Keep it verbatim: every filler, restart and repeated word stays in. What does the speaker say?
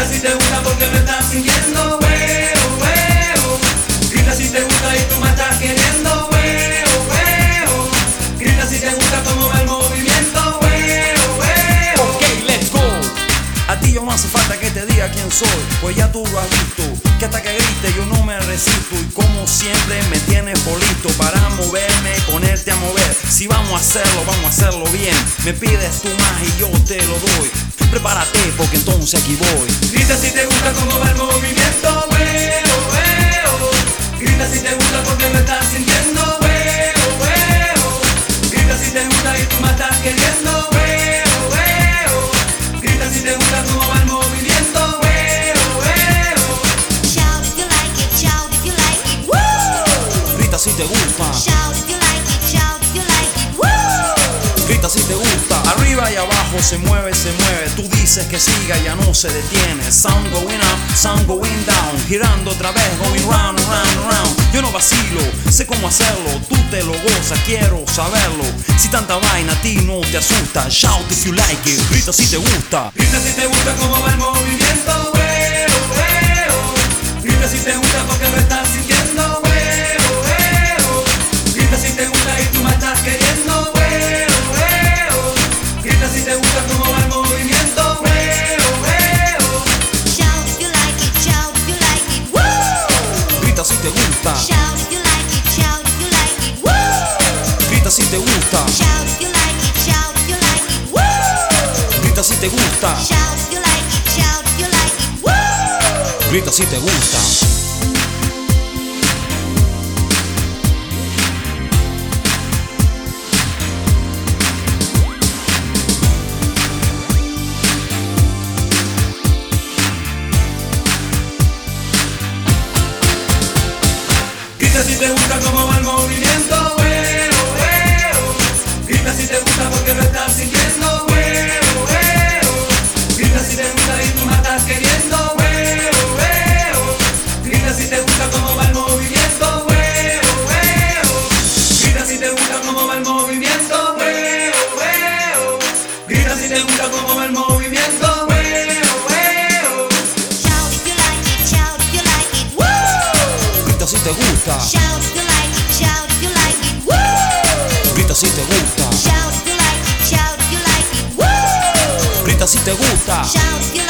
Grita si te gusta porque me estás sintiendo, weo, weo. Grita si te gusta y tú me estás queriendo, weo, weo. Grita si te gusta cómo va el movimiento, weo, weo. Ok, let's go. A ti yo no hace falta que te diga quién soy, pues ya tú lo has visto. Que hasta que grite yo no me resisto. Y como siempre me tienes por listo para moverme, ponerte a mover. Si vamos a hacerlo, vamos a hacerlo bien. Me pides tú más y yo te lo doy. Prepárate porque entonces aquí voy. Grita si te gusta cómo va el movimiento, weo, weo. Grita si te gusta porque me estás sintiendo, weo, weo. Grita si te gusta y tú me estás queriendo, weo, weo. Grita si te gusta cómo va el movimiento, weo, weo. Shout if you like it, shout if you like it, woo! Grita si te gusta. Shout if you like it, shout if you like it, woo! Grita si te gusta. Arriba y abajo se mueve, se mueve. Tú dices que siga, ya no se detiene. Sound going up, sound going down. Girando otra vez, going round, round, round. Yo no vacilo, sé cómo hacerlo. Tú te lo gozas, quiero saberlo. Si tanta vaina a ti no te asusta. Shout if you like it. Grita si te gusta. Grita si te gusta cómo va el movimiento, weo, weo. Grita si te gusta porque me estás sintiendo, weo, weo. Grita si te gusta y tú me estás queriendo, weo, weo. Grita si te gusta cómo va el movimiento, weo, weo. Shout if you like it, shout if you like it, woo! Grita si te gusta. Shout if you like it, shout if you like it, woo! Grita si te gusta. Shout if you like it, shout if you like it, woo! Grita si te gusta. Shout if you like it, shout if you like it, woo! Grita si te gusta. Grita si te gusta cómo va el movimiento, weo, weo. Grita si te gusta porque me estás sintiendo, weo, weo. Grita si te gusta y tú me estás queriendo, weo, weo. Grita si te gusta cómo va el movimiento, weo, weo. Grita si te gusta cómo va el movimiento, weo, weo. Grita si te gusta cómo va el movimiento, weo, weo. Shout if you like it, shout if you like it, woo! Grita si te gusta. Shout if you like it, shout if you like it, woo! Grita si te gusta. Shout if you like it, shout if you like it, woo! Grita si te gusta. Shout if you